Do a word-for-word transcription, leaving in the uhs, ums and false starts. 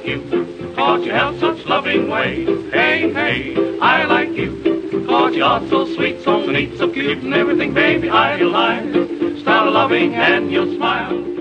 you, 'cause you have such loving ways. Hey, hey, I like you, 'cause you're so sweet, so neat, so cute, and everything, baby, I delight. Start a loving and you'll smile.